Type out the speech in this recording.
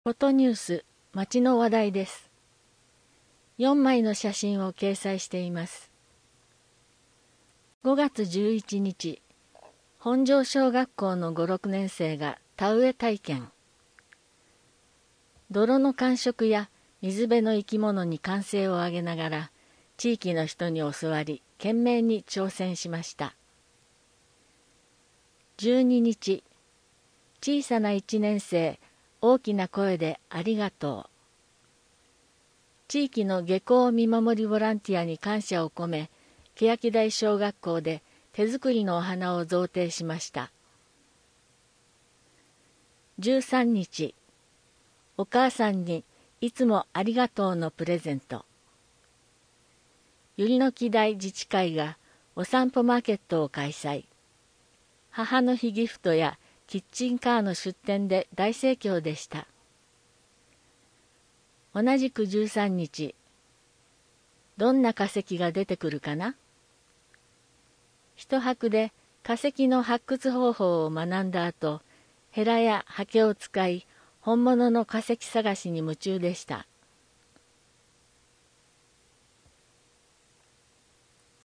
フォトニュース、街の話題です。4枚の写真を掲載しています。5月11日、本庄小学校の5、6年生が田植え体験。泥の感触や水辺の生き物に歓声を上げながら、地域の人に教わり、懸命に挑戦しました。12日、小さな1年生、大きな声でありがとう。地域の下校見守りボランティアに感謝を込め、欅台小学校で手作りのお花を贈呈しました。13日、お母さんにいつもありがとうのプレゼント。百合の木台自治会がお散歩マーケットを開催。母の日ギフトやキッチンカーの出店で大盛況でした。同じく13日、どんな化石が出てくるかな？一泊で化石の発掘方法を学んだ後、ヘラやハケを使い、本物の化石探しに夢中でした。